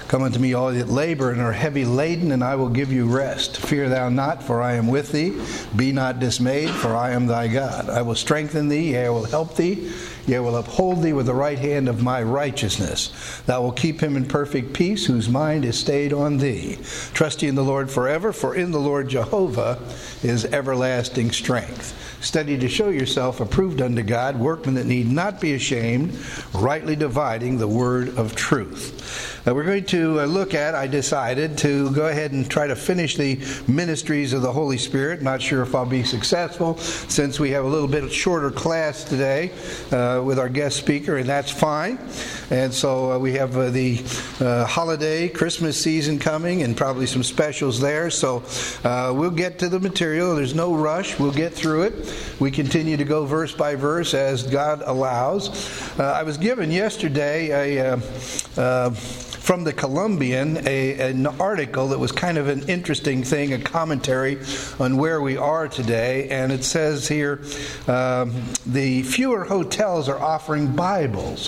Come unto me, all that labor and are heavy laden, and I will give you rest. Fear thou not, for I am with thee. Be not dismayed, for I am thy God. I will strengthen thee, yea, I will help thee. Yea, I will uphold thee with the right hand of my righteousness. Thou wilt keep him in perfect peace, whose mind is stayed on thee. Trust ye in the Lord forever, for in the Lord Jehovah is everlasting strength. Study to show yourself approved unto God, workmen that need not be ashamed, rightly dividing the word of truth. We're going to I decided to go ahead and try to finish the ministries of the Holy Spirit. Not sure if I'll be successful, since we have a little bit shorter class today with our guest speaker, and that's fine. And so we have the holiday, Christmas season coming, and probably some specials there. So we'll get to the material. There's no rush. We'll get through it. We continue to go verse by verse as God allows. I was given yesterday from the Columbian, an article that was kind of an interesting thing, a commentary on where we are today. And it says here, the fewer hotels are offering Bibles.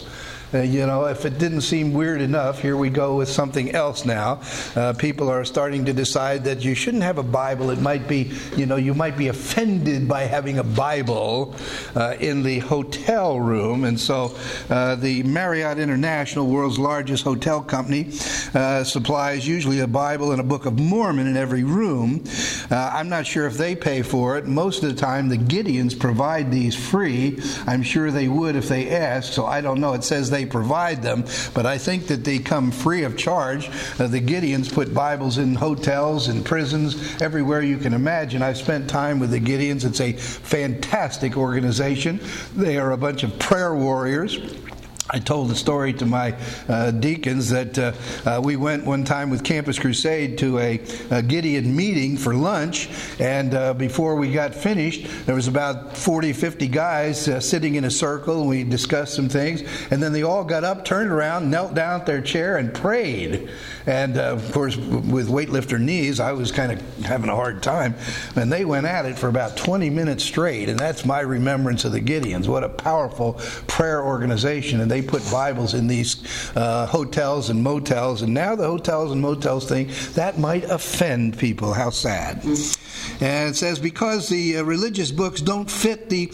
If it didn't seem weird enough, here we go with something else now. People are starting to decide that you shouldn't have a Bible. It might be, you might be offended by having a Bible in the hotel room. And so the Marriott International, world's largest hotel company, supplies usually a Bible and a Book of Mormon in every room. I'm not sure if they pay for it. Most of the time, the Gideons provide these free. I'm sure they would if they asked, so I don't know. It says they provide them, but I think that they come free of charge. The Gideons put Bibles in hotels and prisons, everywhere you can imagine. I've spent time with the Gideons. It's a fantastic organization. They are a bunch of prayer warriors. I told the story to my deacons that we went one time with Campus Crusade to a Gideon meeting for lunch, and before we got finished, there was about 40, 50 guys sitting in a circle, and we discussed some things, and then they all got up, turned around, knelt down at their chair, and prayed. And, of course, with weightlifter knees, I was kind of having a hard time, and they went at it for about 20 minutes straight, and that's my remembrance of the Gideons. What a powerful prayer organization, and they put Bibles in these hotels and motels, and now the hotels and motels thing, that might offend people. How sad. And it says, because the religious books don't fit the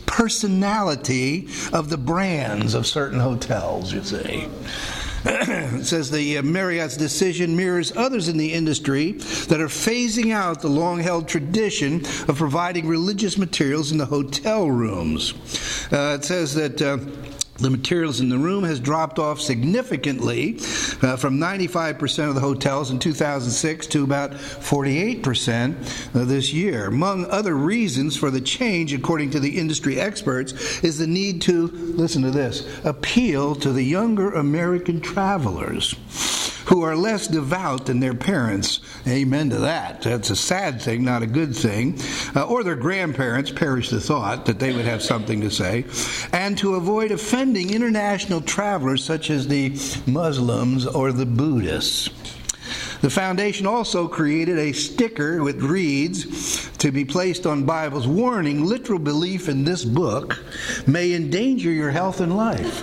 personality of the brands of certain hotels, you see. It says the Marriott's decision mirrors others in the industry that are phasing out the long-held tradition of providing religious materials in the hotel rooms. It says that the materials in the room has dropped off significantly from 95% of the hotels in 2006 to about 48% this year. Among other reasons for the change, according to the industry experts, is the need to, listen to this, appeal to the younger American travelers who are less devout than their parents. Amen to that. That's a sad thing, not a good thing. Or their grandparents, perish the thought that they would have something to say. And to avoid offending international travelers such as the Muslims or the Buddhists. The foundation also created a sticker which reads, to be placed on Bibles, warning, literal belief in this book may endanger your health and life.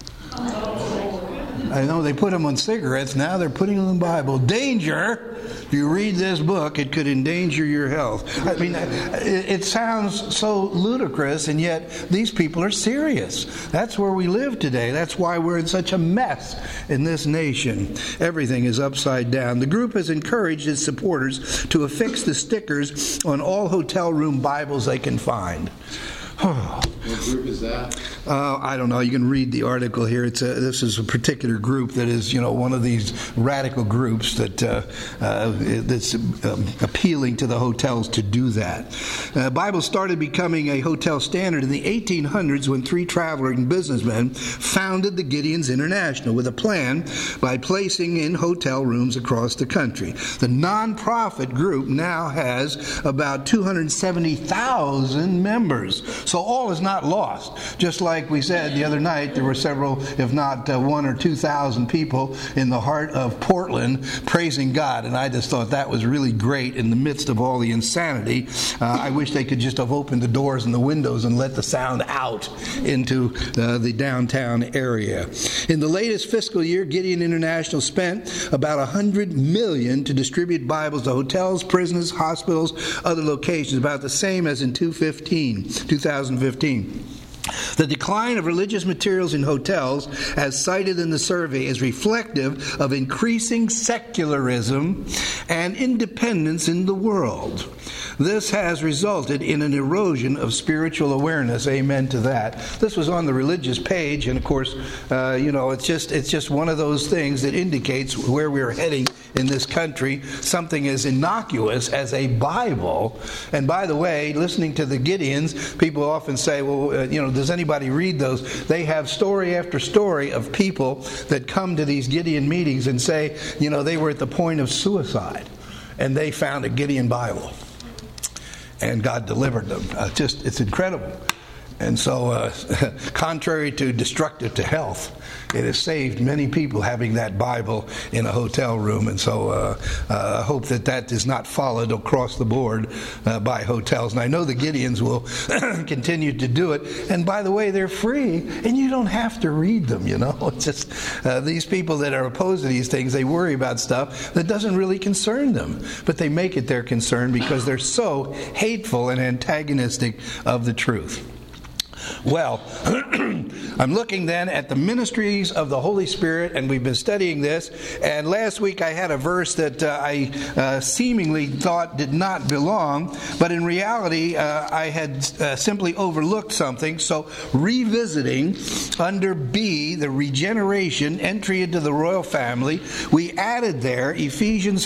I know they put them on cigarettes. Now they're putting them in the Bible. Danger! If you read this book, it could endanger your health. I mean, it sounds so ludicrous, and yet these people are serious. That's where we live today. That's why we're in such a mess in this nation. Everything is upside down. The group has encouraged its supporters to affix the stickers on all hotel room Bibles they can find. What group is that? I don't know. You can read the article here. This is a particular group that is, one of these radical groups that's appealing to the hotels to do that. Bible started becoming a hotel standard in the 1800s when three traveling businessmen founded the Gideons International with a plan by placing in hotel rooms across the country. The nonprofit group now has about 270,000 members. So all is not lost. Just like we said the other night, there were several, if not 1,000 or 2,000 people in the heart of Portland praising God, and I just thought that was really great in the midst of all the insanity. I wish they could just have opened the doors and the windows and let the sound out into the downtown area. In the latest fiscal year, Gideon International spent about $100 million to distribute Bibles to hotels, prisons, hospitals, other locations, about the same as in 2015. The decline of religious materials in hotels, as cited in the survey, is reflective of increasing secularism and independence in the world. This has resulted in an erosion of spiritual awareness. Amen to that. This was on the religious page, and of course, it's just one of those things that indicates where we're heading in this country. Something as innocuous as a Bible. And by the way, listening to the Gideons, people often say, well, does anybody read those? They have story after story of people that come to these Gideon meetings and say, they were at the point of suicide, and they found a Gideon Bible. And God delivered them. It's incredible. And so, contrary to destructive to health, it has saved many people having that Bible in a hotel room. And so I hope that is not followed across the board by hotels. And I know the Gideons will continue to do it. And by the way, they're free, and you don't have to read them, It's just these people that are opposed to these things, they worry about stuff that doesn't really concern them. But they make it their concern because they're so hateful and antagonistic of the truth. Well, I'm looking then at the ministries of the Holy Spirit, and we've been studying this. And last week I had a verse that I seemingly thought did not belong, but in reality I had simply overlooked something. So revisiting under B, the regeneration, entry into the royal family, we added there Ephesians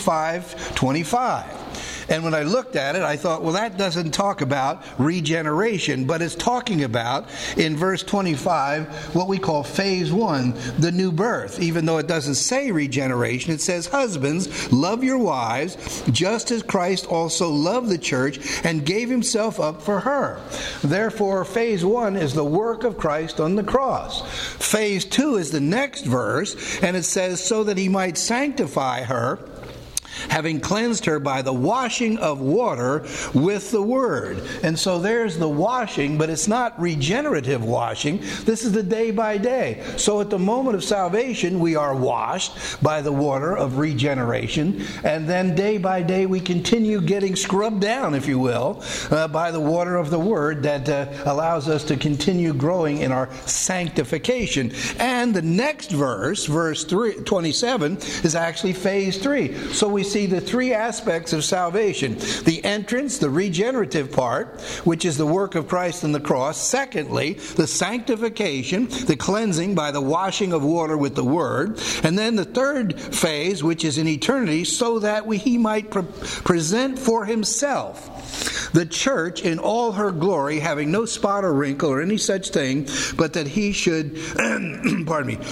5:25. And when I looked at it, I thought, well, that doesn't talk about regeneration, but it's talking about, in verse 25, what we call phase 1, the new birth. Even though it doesn't say regeneration, it says, husbands, love your wives, just as Christ also loved the church and gave himself up for her. Therefore, phase 1 is the work of Christ on the cross. Phase 2 is the next verse, and it says, so that he might sanctify her, having cleansed her by the washing of water with the word. And so there's the washing, but it's not regenerative washing. This is the day by day. So at the moment of salvation, we are washed by the water of regeneration. And then day by day, we continue getting scrubbed down, if you will, by the water of the word that allows us to continue growing in our sanctification. And the next verse 27, is actually phase 3. So we see the three aspects of salvation. The entrance, the regenerative part, which is the work of Christ on the cross. Secondly, the sanctification, the cleansing by the washing of water with the word. And then the third phase, which is in eternity, so that he might present for himself the church in all her glory, having no spot or wrinkle or any such thing, but that he should, pardon me,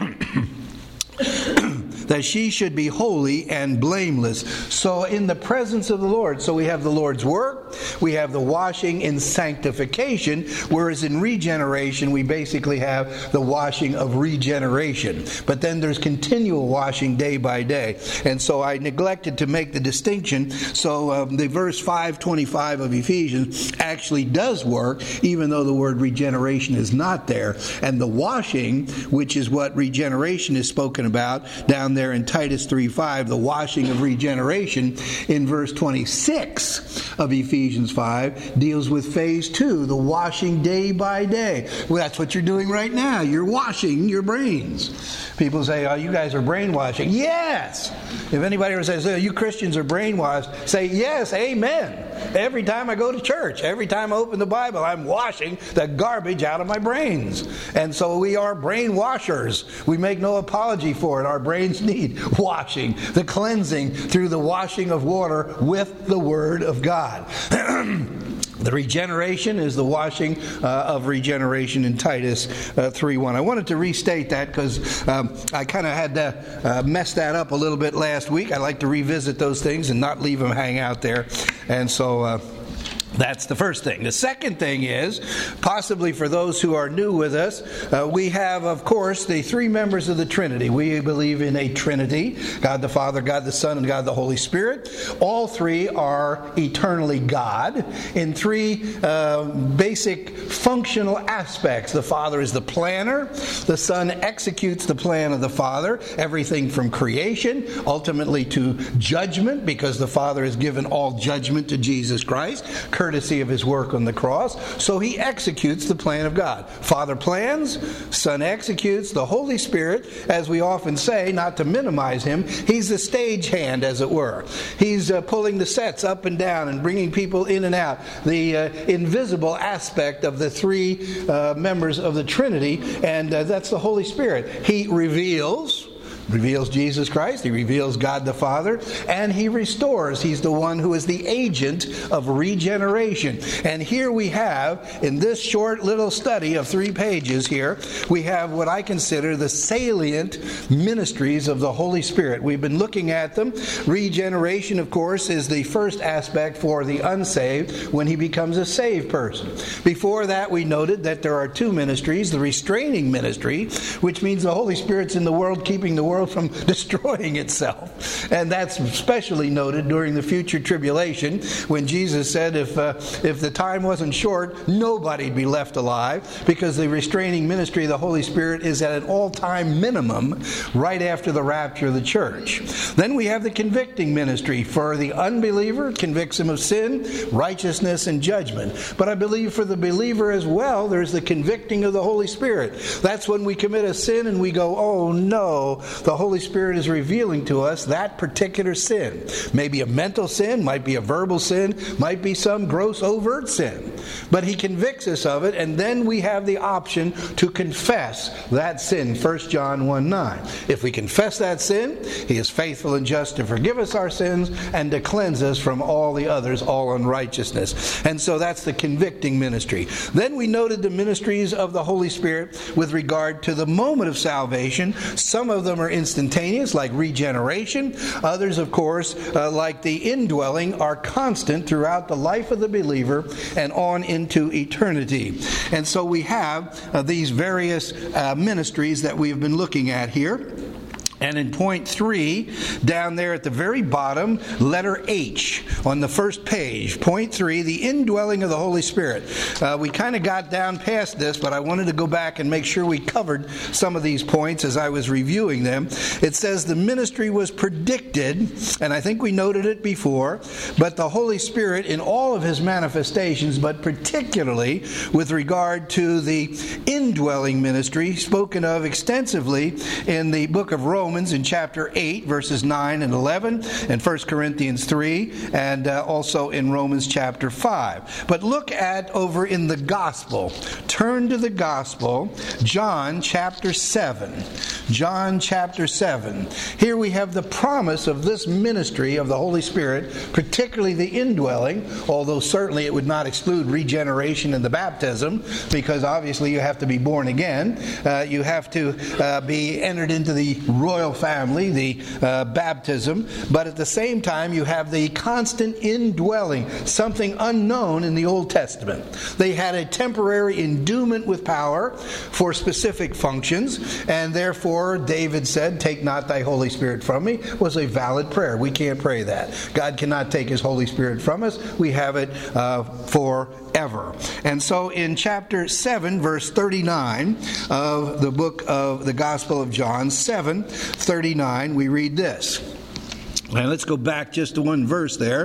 that she should be holy and blameless. So in the presence of the Lord. So we have the Lord's work, we have the washing in sanctification, whereas in regeneration we basically have the washing of regeneration. But then there's continual washing day by day. And so I neglected to make the distinction. So the verse 5:25 of Ephesians actually does work, even though the word regeneration is not there. And the washing, which is what regeneration is spoken about down there in Titus 3:5, the washing of regeneration in verse 26 of Ephesians 5 deals with phase 2, the washing day by day. Well, that's what you're doing right now. You're washing your brains. People say, oh, you guys are brainwashing. Yes! If anybody ever says, oh, you Christians are brainwashed, say, yes, amen. Every time I go to church, every time I open the Bible, I'm washing the garbage out of my brains. And so we are brain washers. We make no apology for it. Our brains need washing, the cleansing through the washing of water with the Word of God. The regeneration is the washing of regeneration in Titus 3:1. I wanted to restate that because I kind of had to mess that up a little bit last week. I like to revisit those things and not leave them hang out there. And so That's the first thing. The second thing is, possibly for those who are new with us, we have, of course, the three members of the Trinity. We believe in a Trinity: God the Father, God the Son, and God the Holy Spirit. All three are eternally God in three basic functional aspects. The Father is the planner. The Son executes the plan of the Father, everything from creation, ultimately to judgment, because the Father has given all judgment to Jesus Christ, courtesy of his work on the cross. So he executes the plan of God. Father plans, Son executes, the Holy Spirit, as we often say, not to minimize him, he's the stagehand, as it were. He's pulling the sets up and down and bringing people in and out. The invisible aspect of the three members of the Trinity, and that's the Holy Spirit. He reveals Jesus Christ, he reveals God the Father, and he restores. He's the one who is the agent of regeneration. And here we have, in this short little study of 3 pages here, we have what I consider the salient ministries of the Holy Spirit. We've been looking at them. Regeneration, of course, is the first aspect for the unsaved when he becomes a saved person. Before that, we noted that there are 2 ministries: the restraining ministry, which means the Holy Spirit's in the world, keeping the world from destroying itself. And that's especially noted during the future tribulation, when Jesus said if the time wasn't short, nobody'd be left alive, because the restraining ministry of the Holy Spirit is at an all-time minimum right after the rapture of the church. Then we have the convicting ministry. For the unbeliever, convicts him of sin, righteousness, and judgment. But I believe for the believer as well, there's the convicting of the Holy Spirit. That's when we commit a sin and we go, oh no, the Holy Spirit is revealing to us that particular sin. Maybe a mental sin, might be a verbal sin, might be some gross overt sin. But he convicts us of it, and then we have the option to confess that sin. 1 John 1:9. If we confess that sin, he is faithful and just to forgive us our sins and to cleanse us from all the others, all unrighteousness. And so that's the convicting ministry. Then we noted the ministries of the Holy Spirit with regard to the moment of salvation. Some of them are instantaneous, like regeneration. Others, of course, like the indwelling, are constant throughout the life of the believer and on into eternity. And so we have these various ministries that we've been looking at here. And in point 3, down there at the very bottom, letter H on the first page, point 3, the indwelling of the Holy Spirit. We kind of got down past this, but I wanted to go back and make sure we covered some of these points as I was reviewing them. It says the ministry was predicted, and I think we noted it before, but the Holy Spirit in all of his manifestations, but particularly with regard to the indwelling ministry, spoken of extensively in the book of Romans in chapter 8, verses 9 and 11, and 1 Corinthians 3, and also in Romans chapter 5. But look at over in the Gospel. Turn to the Gospel, John chapter 7. John chapter 7. Here we have the promise of this ministry of the Holy Spirit, particularly the indwelling, although certainly it would not exclude regeneration and the baptism, because obviously you have to be born again. You have to be entered into the royal family, the baptism, but at the same time you have the constant indwelling, something unknown in the Old Testament. They had a temporary endowment with power for specific functions, and therefore David said, "Take not thy Holy Spirit from me," was a valid prayer. We can't pray that. God cannot take his Holy Spirit from us. We have it forever. And so in chapter 7, verse 39 of the book of the Gospel of John, 7:39, we read this. And let's go back just to one verse there.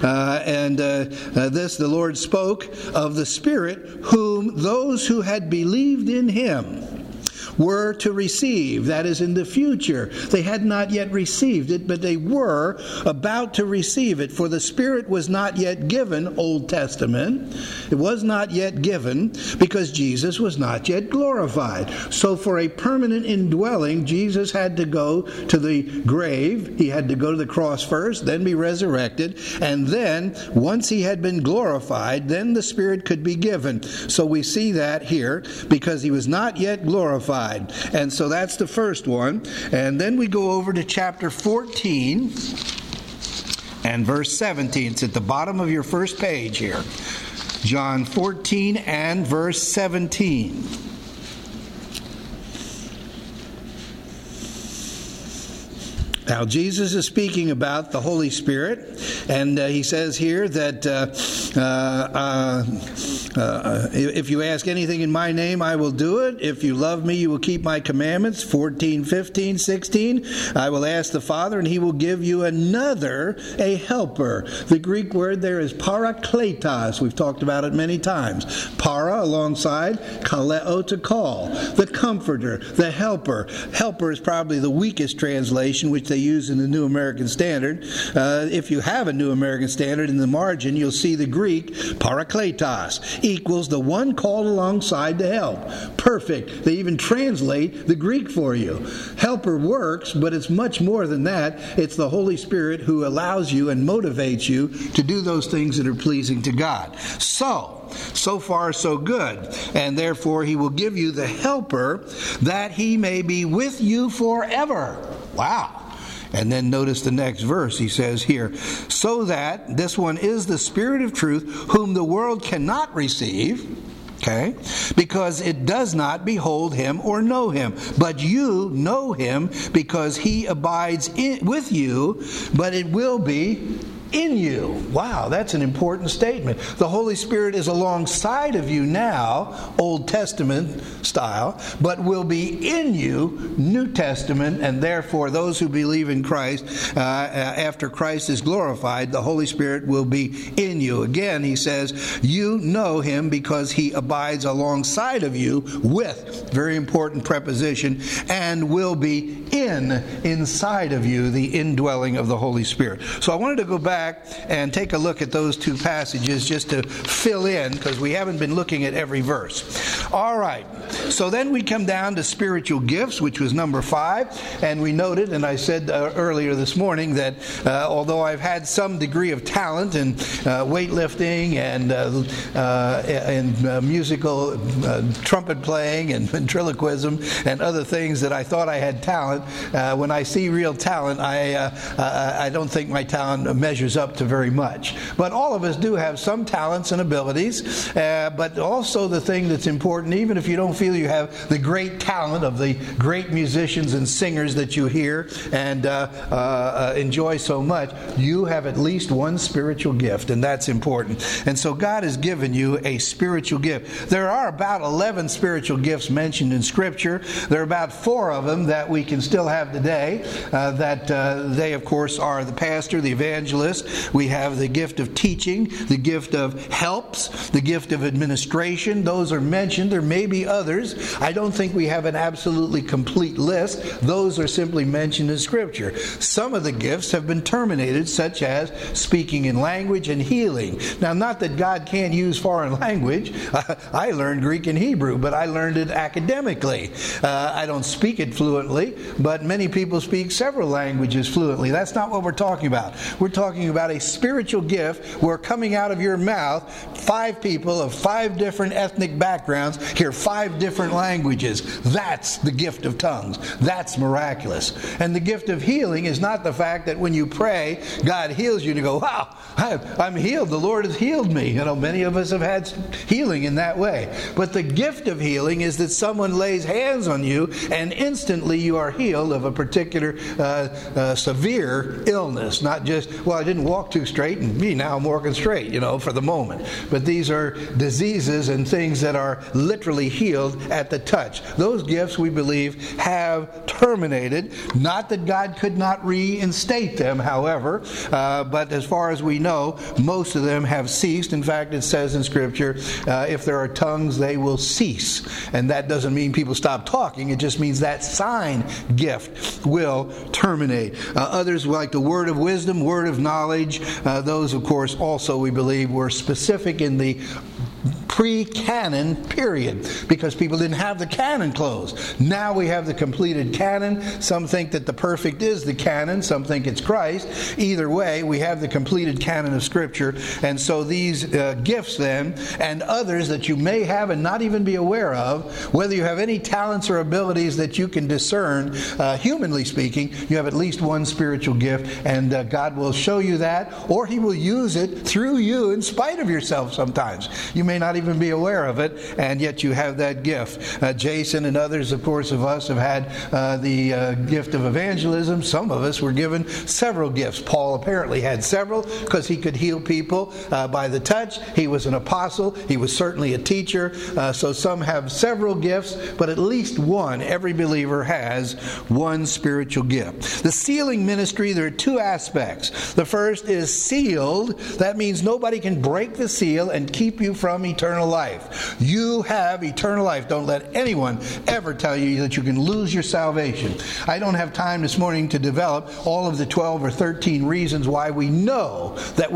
This the Lord spoke of the Spirit, whom those who had believed in him were to receive. That is, in the future. They had not yet received it, but they were about to receive it. For the Spirit was not yet given, Old Testament. It was not yet given because Jesus was not yet glorified. So for a permanent indwelling, Jesus had to go to the grave. He had to go to the cross first, then be resurrected. And then, once he had been glorified, then the Spirit could be given. So we see that here, because he was not yet glorified. And so that's the first one. And then we go over to chapter 14. and verse 17. It's at the bottom of your first page here. John 14 and verse 17. Now, Jesus is speaking about the Holy Spirit, and he says here that if you ask anything in my name, I will do it. If you love me, you will keep my commandments. 14, 15, 16. I will ask the Father, and he will give you another, a helper. The Greek word there is parakletos. We've talked about it many times. Para alongside kaleo, to call. The comforter, the helper. Helper is probably the weakest translation, which they use in the New American Standard. If you have a New American Standard, in the margin you'll see the Greek parakletos equals the one called alongside to help. Perfect. They even translate the Greek for you. Helper works, but it's much more than that. It's the Holy Spirit who allows you and motivates you to do those things that are pleasing to God. So far so good. And therefore he will give you the helper that he may be with you forever. Wow. And then notice the next verse. He says here, so that, this one is the Spirit of truth, whom the world cannot receive, okay, because it does not behold him or know him. But you know him, because he abides with you, but it will be in you. Wow, that's an important statement. The Holy Spirit is alongside of you now, Old Testament style, but will be in you, New Testament, and therefore those who believe in Christ, after Christ is glorified, the Holy Spirit will be in you. Again, he says, you know him because he abides alongside of you with, very important preposition, and will be inside of you, the indwelling of the Holy Spirit. So I wanted to go back and take a look at those two passages just to fill in, because we haven't been looking at every verse. All right, so then we come down to spiritual gifts, which was number 5, and we noted, and I said earlier this morning, that although I've had some degree of talent in weightlifting and musical trumpet playing and ventriloquism and other things that I thought I had talent, when I see real talent, I don't think my talent measures up to very much. But all of us do have some talents and abilities, but also the thing that's important, even if you don't feel you have the great talent of the great musicians and singers that you hear and enjoy so much, you have at least one spiritual gift, and that's important. And so God has given you a spiritual gift. There are about 11 spiritual gifts mentioned in Scripture. There are about 4 of them that we can still have today, they of course are the pastor, the evangelist. We have the gift of teaching, the gift of helps, the gift of administration. Those are mentioned. There may be others. I don't think we have an absolutely complete list. Those are simply mentioned in Scripture. Some of the gifts have been terminated, such as speaking in language and healing. Now, not that God can't use foreign language. I learned Greek and Hebrew, but I learned it academically. I don't speak it fluently, but many people speak several languages fluently. That's not what we're talking about. We're talking about a spiritual gift where coming out of your mouth, 5 people of 5 different ethnic backgrounds hear 5 different languages. That's the gift of tongues. That's miraculous. And the gift of healing is not the fact that when you pray, God heals you and you go, wow, I'm healed. The Lord has healed me. You know, many of us have had healing in that way. But the gift of healing is that someone lays hands on you and instantly you are healed of a particular severe illness. Not just, well, I didn't walk too straight and now I'm walking straight, for the moment. But these are diseases and things that are literally healed at the touch. Those gifts, we believe, have terminated. Not that God could not reinstate them, however, but as far as we know, most of them have ceased. In fact, it says in Scripture, if there are tongues, they will cease. And that doesn't mean people stop talking. It just means that sign gift will terminate. Others, like the word of wisdom, word of knowledge, those, of course, also we believe were specific in the pre-canon period, because people didn't have the canon closed. Now we have the completed canon. Some think that the perfect is the canon. Some think it's Christ. Either way, we have the completed canon of Scripture. And so these gifts then, and others that you may have and not even be aware of, whether you have any talents or abilities that you can discern, humanly speaking, you have at least one spiritual gift, and God will show you that, or He will use it through you in spite of yourself sometimes. You may not even be aware of it, and yet you have that gift. Jason and others, of course, of us have had the gift of evangelism. Some of us were given several gifts. Paul apparently had several because he could heal people by the touch. He was an apostle. He was certainly a teacher. So some have several gifts, but at least one. Every believer has one spiritual gift. The sealing ministry, there are two aspects. The first is sealed. That means nobody can break the seal and keep you from eternal life. You have eternal life. Don't let anyone ever tell you that you can lose your salvation. I don't have time this morning to develop all of the 12 or 13 reasons why we know that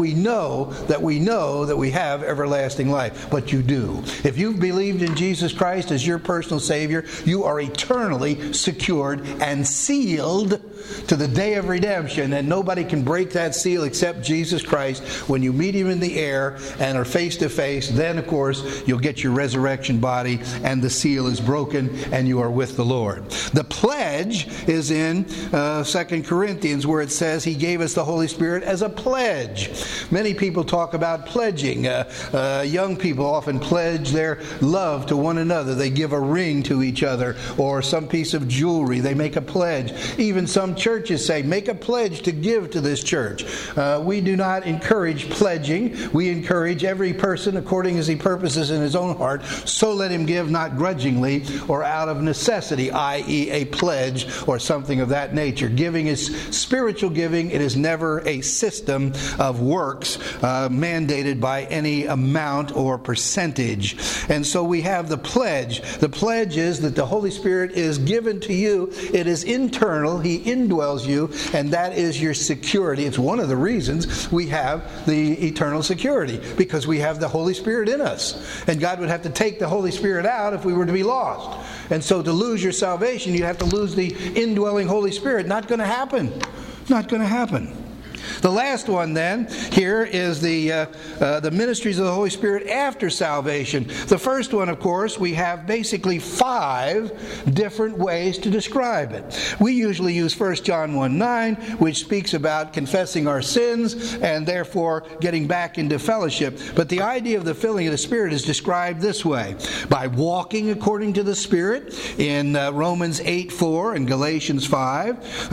we have everlasting life. But you do. If you've believed in Jesus Christ as your personal Savior, you are eternally secured and sealed to the day of redemption, and nobody can break that seal except Jesus Christ. When you meet Him in the air and are face to face, then of course you'll get your resurrection body and the seal is broken and you are with the Lord. The pledge is in 2 Corinthians, where it says He gave us the Holy Spirit as a pledge. Many people talk about pledging. Young people often pledge their love to one another. They give a ring to each other or some piece of jewelry. They make a pledge. Even some churches say, make a pledge to give to this church. We do not encourage pledging. We encourage every person according as he purposes in his own heart. So let him give, not grudgingly or out of necessity, i.e. a pledge or something of that nature. Giving is spiritual giving. It is never a system of works mandated by any amount or percentage. And so we have the pledge. The pledge is that the Holy Spirit is given to you. It is internal. He indwells you, and that is your security. It's one of the reasons we have the eternal security, because we have the Holy Spirit in us. And God would have to take the Holy Spirit out if we were to be lost. And so to lose your salvation, you'd have to lose the indwelling Holy Spirit. Not going to happen. Not going to happen. The last one then here is the ministries of the Holy Spirit after salvation. The first one, of course, we have basically 5 different ways to describe it. We usually use 1 John 1:9, which speaks about confessing our sins and therefore getting back into fellowship. But the idea of the filling of the Spirit is described this way: by walking according to the Spirit in Romans 8:4 and Galatians 5.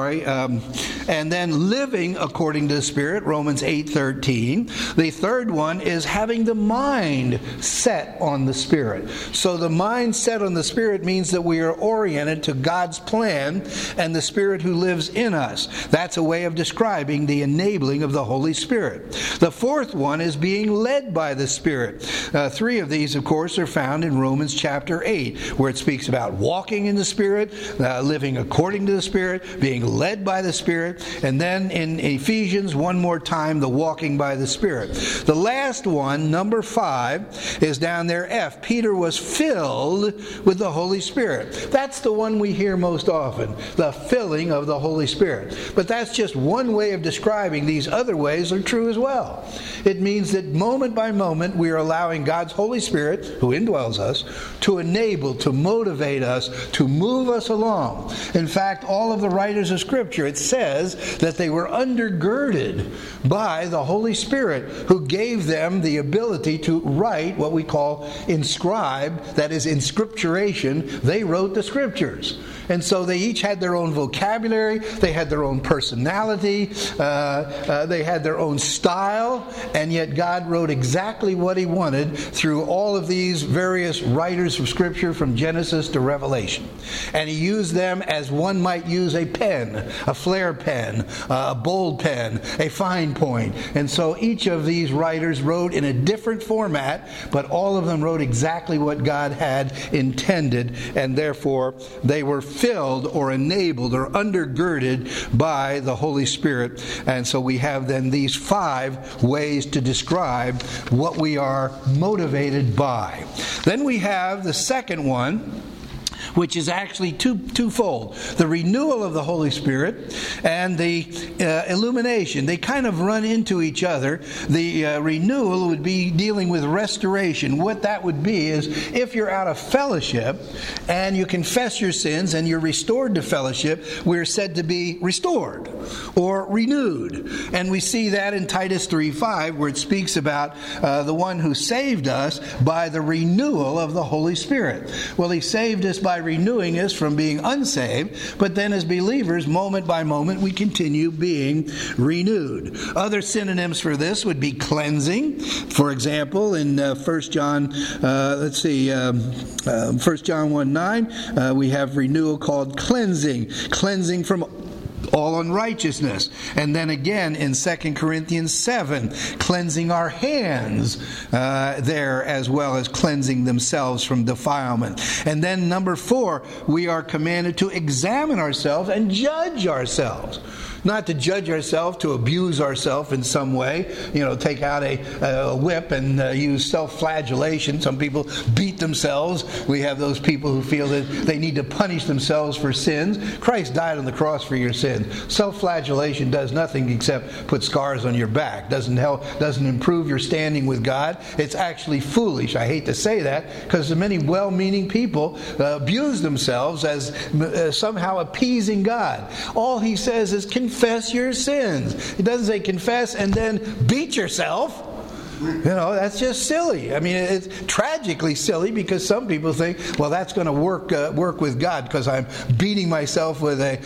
And then living according to the Spirit, Romans 8:13. The third one is having the mind set on the Spirit. So the mind set on the Spirit means that we are oriented to God's plan and the Spirit who lives in us. That's a way of describing the enabling of the Holy Spirit. The fourth one is being led by the Spirit. 3 of these, of course, are found in Romans chapter 8, where it speaks about walking in the Spirit, living according to the Spirit, being led by the Spirit, and then in Ephesians, one more time, the walking by the Spirit. The last one, number 5, is down there, F. Peter was filled with the Holy Spirit. That's the one we hear most often, the filling of the Holy Spirit. But that's just one way of describing. These other ways are true as well. It means that moment by moment we are allowing God's Holy Spirit, who indwells us, to enable, to motivate us, to move us along. In fact, all of the writers of Scripture, it says that they were undergirded by the Holy Spirit, who gave them the ability to write what we call inscribed, that is inscripturation. They wrote the Scriptures. And so they each had their own vocabulary, they had their own personality, they had their own style, and yet God wrote exactly what He wanted through all of these various writers of Scripture from Genesis to Revelation. And He used them as one might use a pen, a flare pen, a bold bold pen, a fine point. And so each of these writers wrote in a different format, but all of them wrote exactly what God had intended, and therefore they were filled or enabled or undergirded by the Holy Spirit. And so we have then these 5 ways to describe what we are motivated by. Then we have the second one, which is actually twofold. The renewal of the Holy Spirit and the illumination. They kind of run into each other. The renewal would be dealing with restoration. What that would be is if you're out of fellowship and you confess your sins and you're restored to fellowship, we're said to be restored or renewed. And we see that in Titus 3:5, where it speaks about the one who saved us by the renewal of the Holy Spirit. Well, he saved us by renewing us from being unsaved, but then as believers, moment by moment, we continue being renewed. Other synonyms for this would be cleansing. For example, in 1 John 1:9, we have renewal called cleansing from all unrighteousness. And then again in 2 Corinthians 7, cleansing our hands there, as well as cleansing themselves from defilement. And then number 4, we are commanded to examine ourselves and judge ourselves. Not to judge ourselves, to abuse ourselves in some way. Take out a whip and use self-flagellation. Some people beat themselves. We have those people who feel that they need to punish themselves for sins. Christ died on the cross for your sins. Self-flagellation does nothing except put scars on your back. Doesn't help, doesn't improve your standing with God. It's actually foolish. I hate to say that, because many well-meaning people abuse themselves as somehow appeasing God. All he says is confess your sins. He doesn't say confess and then beat yourself. That's just silly. I mean, it's tragically silly, because some people think, well, that's going to work with God because I'm beating myself with a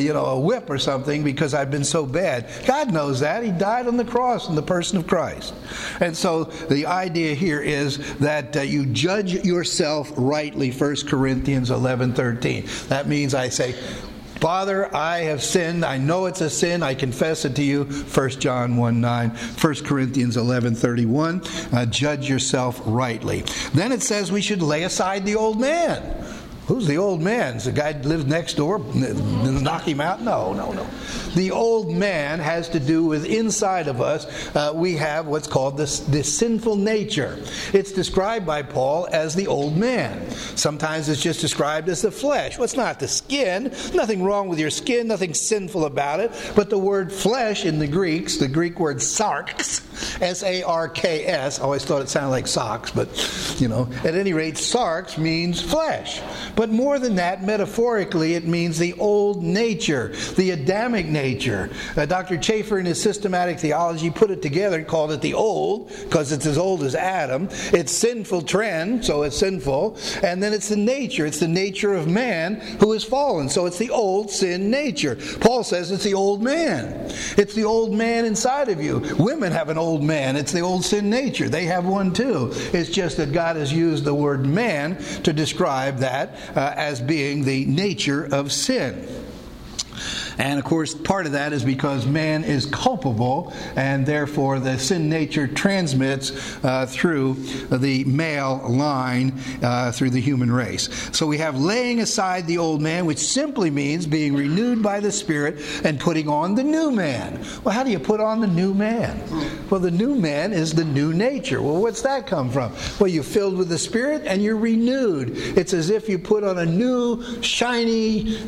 whip or something because I've been so bad. God knows that. He died on the cross in the person of Christ. And so the idea here is that you judge yourself rightly, 1 Corinthians 11:13. That means I say, Father, I have sinned. I know it's a sin. I confess it to you. 1 John 1:9, 1 Corinthians 11:31. Judge yourself rightly. Then it says we should lay aside the old man. Who's the old man? Is the guy who lives next door? Knock him out? No. The old man has to do with inside of us. We have what's called this sinful nature. It's described by Paul as the old man. Sometimes it's just described as the flesh. Well, it's not the skin. Nothing wrong with your skin. Nothing sinful about it. But the word flesh in the Greek word sarx, S-A-R-K-S. I always thought it sounded like socks, but, at any rate, sarx means flesh. But more than that, metaphorically, it means the old nature, the Adamic nature. Dr. Chafer, in his systematic theology, put it together and called it the old, because it's as old as Adam. It's sinful trend, so it's sinful. And then it's the nature of man who is fallen. So it's the old sin nature. Paul says it's the old man. It's the old man inside of you. Women have an old man. It's the old sin nature. They have one too. It's just that God has used the word man to describe that as being the nature of sin. And of course, part of that is because man is culpable, and therefore the sin nature transmits through the male line, through the human race. So we have laying aside the old man, which simply means being renewed by the Spirit and putting on the new man. Well, how do you put on the new man? Well, the new man is the new nature. Well, what's that come from? Well, you're filled with the Spirit and you're renewed. It's as if you put on a new, shiny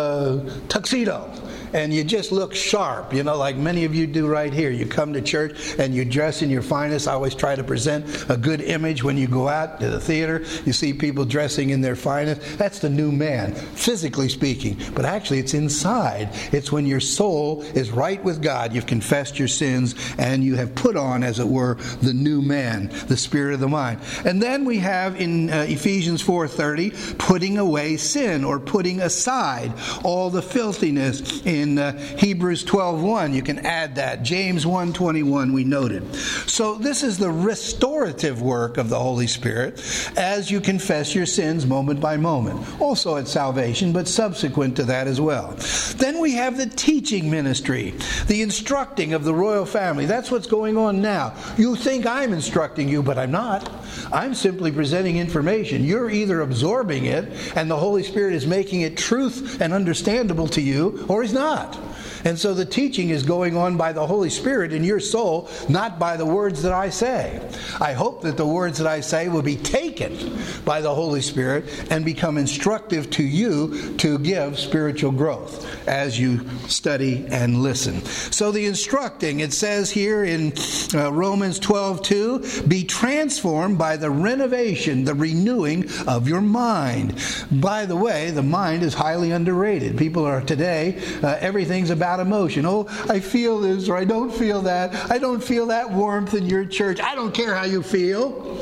tuxedo. And you just look sharp, like many of you do right here. You come to church and you dress in your finest. I always try to present a good image when you go out to the theater. You see people dressing in their finest. That's the new man, physically speaking. But actually it's inside. It's when your soul is right with God. You've confessed your sins and you have put on, as it were, the new man, the spirit of the mind. And then we have in Ephesians 4:30, putting away sin, or putting aside all the filthiness in in Hebrews 12:1. You can add that. James 1:21 we noted. So this is the restorative work of the Holy Spirit as you confess your sins moment by moment. Also at salvation, but subsequent to that as well. Then we have the teaching ministry, the instructing of the royal family. That's what's going on now. You think I'm instructing you, but I'm not. I'm simply presenting information. You're either absorbing it and the Holy Spirit is making it truth and understandable to you, or He's not. And so the teaching is going on by the Holy Spirit in your soul, not by the words that I say. I hope that the words that I say will be taken by the Holy Spirit and become instructive to you to give spiritual growth as you study and listen. So the instructing, it says here in Romans 12:2, be transformed by the renovation, the renewing of your mind. By the way, the mind is highly underrated. People are today, everything's about emotion. Oh, I feel this or I don't feel that. I don't feel that warmth in your church. I don't care how you feel.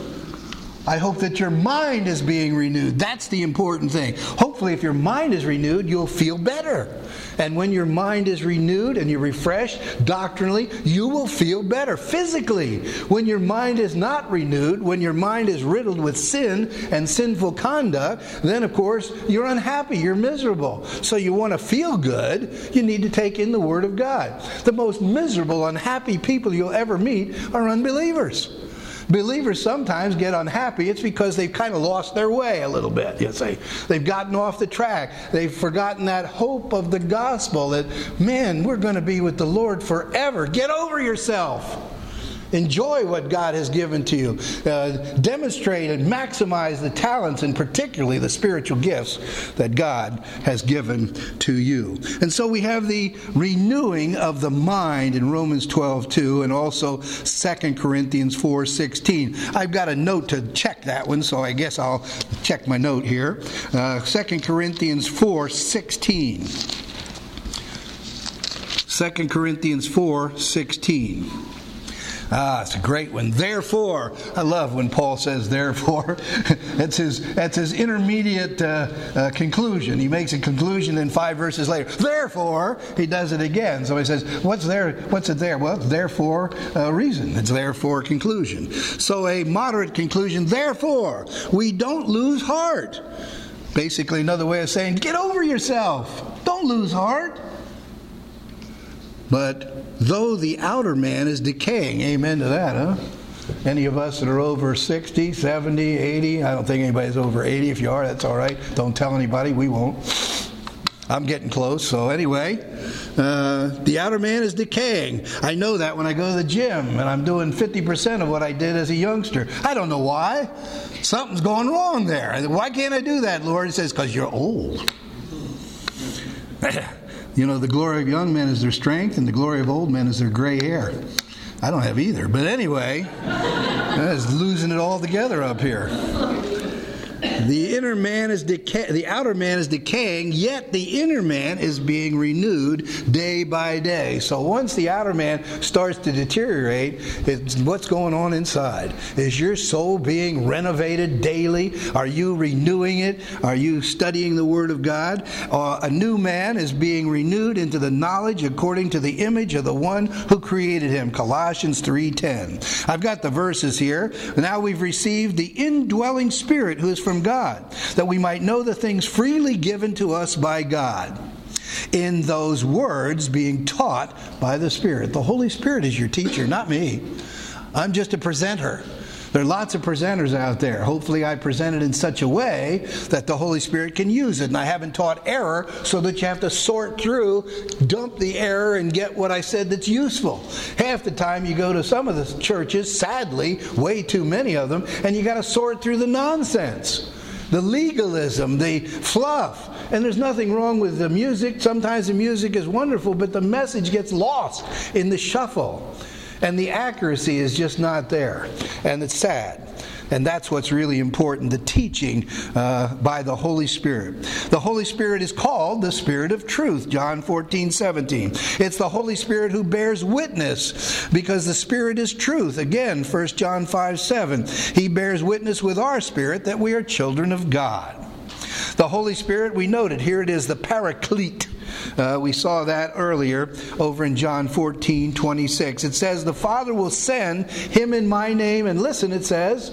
I hope that your mind is being renewed. That's the important thing. Hopefully, if your mind is renewed, you'll feel better. And when your mind is renewed and you're refreshed doctrinally, you will feel better physically. When your mind is not renewed, when your mind is riddled with sin and sinful conduct, then of course you're unhappy, you're miserable. So you want to feel good, you need to take in the Word of God. The most miserable, unhappy people you'll ever meet are unbelievers. Believers sometimes get unhappy. It's because they've kind of lost their way a little bit. You say they've gotten off the track. They've forgotten that hope of the gospel that, man, we're going to be with the Lord forever. Get over yourself. Enjoy what God has given to you. Demonstrate and maximize the talents and particularly the spiritual gifts that God has given to you. And so we have the renewing of the mind in Romans 12:2 and also 2 Corinthians 4:16. I've got a note to check that one, so I guess I'll check my note here. 2 Corinthians 4:16. 2 Corinthians 4:16. It's a great one. Therefore, I love when Paul says therefore. That's his intermediate conclusion. He makes a conclusion and 5 verses later. Therefore, he does it again. So he says, what's it there? Well, it's there for a reason. It's there for a conclusion. So a moderate conclusion, therefore, we don't lose heart. Basically another way of saying, get over yourself. Don't lose heart. But though the outer man is decaying, amen to that, huh? Any of us that are over 60, 70, 80, I don't think anybody's over 80. If you are, that's all right. Don't tell anybody, we won't. I'm getting close, so anyway. The outer man is decaying. I know that when I go to the gym and I'm doing 50% of what I did as a youngster. I don't know why. Something's going wrong there. Why can't I do that, Lord? He says, because you're old. You know, the glory of young men is their strength, and the glory of old men is their gray hair. I don't have either. But anyway, that's losing it all together up here. The outer man is decaying, yet the inner man is being renewed day by day. So once the outer man starts to deteriorate, it's what's going on inside. Is your soul being renovated daily? Are you renewing it? Are you studying the Word of God? A new man is being renewed into the knowledge according to the image of the one who created him. Colossians 3:10. I've got the verses here. Now we've received the indwelling Spirit who is from God, that we might know the things freely given to us by God. In those words being taught by the Spirit. The Holy Spirit is your teacher, not me. I'm just a presenter. There are lots of presenters out there. Hopefully I present it in such a way that the Holy Spirit can use it. And I haven't taught error so that you have to sort through, dump the error, and get what I said that's useful. Half the time you go to some of the churches, sadly, way too many of them, and you got to sort through the nonsense. The legalism, the fluff. And there's nothing wrong with the music. Sometimes the music is wonderful, but the message gets lost in the shuffle. And the accuracy is just not there. And it's sad. And that's what's really important, the teaching by the Holy Spirit. The Holy Spirit is called the Spirit of Truth, John 14:17. It's the Holy Spirit who bears witness, because the Spirit is truth. Again, 1 John 5:7. He bears witness with our spirit that we are children of God. The Holy Spirit, we noted, here it is, the Paraclete. We saw that earlier over in John 14:26. It says, the Father will send him in my name, and listen, it says,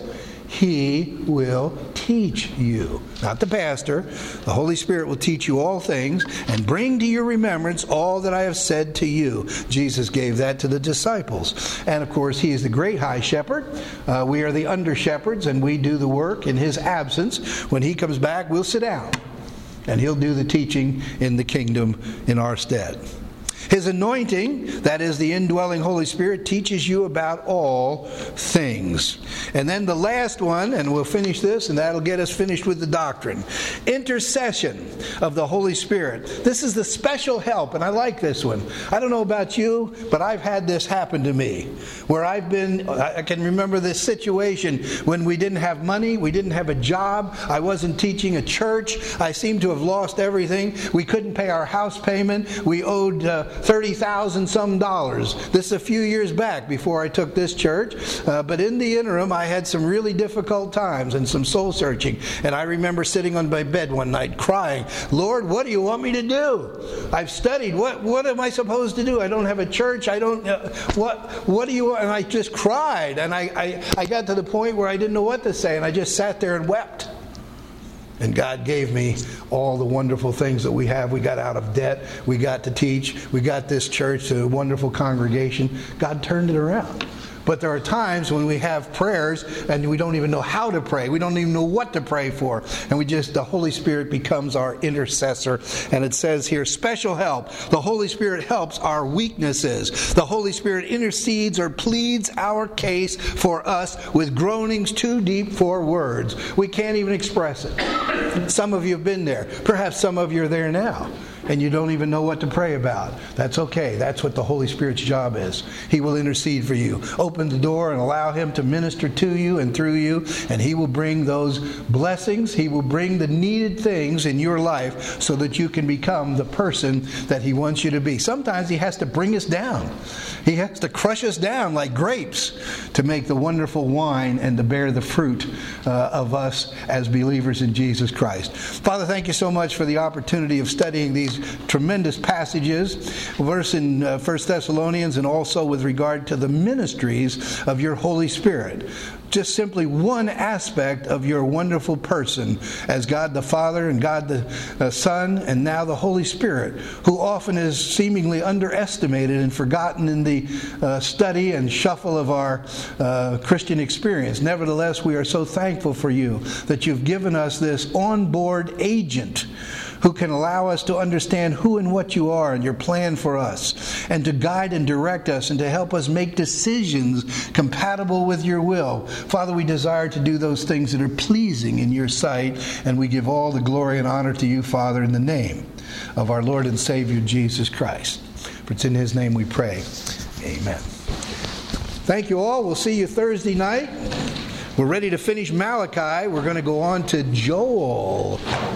he will teach you. Not the pastor. The Holy Spirit will teach you all things and bring to your remembrance all that I have said to you. Jesus gave that to the disciples. And of course, he is the great high shepherd. We are the under shepherds, and we do the work in his absence. When he comes back, we'll sit down, and he'll do the teaching in the kingdom in our stead. His anointing, that is the indwelling Holy Spirit, teaches you about all things. And then the last one, and we'll finish this, and that'll get us finished with the doctrine. Intercession of the Holy Spirit. This is the special help, and I like this one. I don't know about you, but I've had this happen to me, where I can remember this situation when we didn't have money, we didn't have a job, I wasn't teaching a church, I seemed to have lost everything, we couldn't pay our house payment, we owed $30,000 some dollars. This is a few years back before I took this church. But in the interim, I had some really difficult times and some soul searching. And I remember sitting on my bed one night crying, Lord, what do you want me to do? I've studied. What am I supposed to do? I don't have a church. I don't. What do you want? And I just cried. And I got to the point where I didn't know what to say. And I just sat there and wept. And God gave me all the wonderful things that we have. We got out of debt. We got to teach. We got this church to a wonderful congregation. God turned it around. But there are times when we have prayers and we don't even know how to pray. We don't even know what to pray for. And the Holy Spirit becomes our intercessor. And it says here, special help. The Holy Spirit helps our weaknesses. The Holy Spirit intercedes or pleads our case for us with groanings too deep for words. We can't even express it. Some of you have been there. Perhaps some of you are there now. And you don't even know what to pray about. That's okay. That's what the Holy Spirit's job is. He will intercede for you. Open the door and allow him to minister to you and through you, and he will bring those blessings. He will bring the needed things in your life so that you can become the person that he wants you to be. Sometimes he has to bring us down. He has to crush us down like grapes to make the wonderful wine and to bear the fruit of us as believers in Jesus Christ. Father, thank you so much for the opportunity of studying these tremendous passages, verse in 1 Thessalonians, and also with regard to the ministries of your Holy Spirit. Just simply one aspect of your wonderful person as God the Father and God the Son and now the Holy Spirit, who often is seemingly underestimated and forgotten in the study and shuffle of our Christian experience. Nevertheless, we are so thankful for you that you've given us this onboard agent who can allow us to understand who and what you are and your plan for us, and to guide and direct us and to help us make decisions compatible with your will. Father, we desire to do those things that are pleasing in your sight, and we give all the glory and honor to you, Father, in the name of our Lord and Savior, Jesus Christ. For it's in his name we pray. Amen. Thank you all. We'll see you Thursday night. We're ready to finish Malachi. We're going to go on to Joel.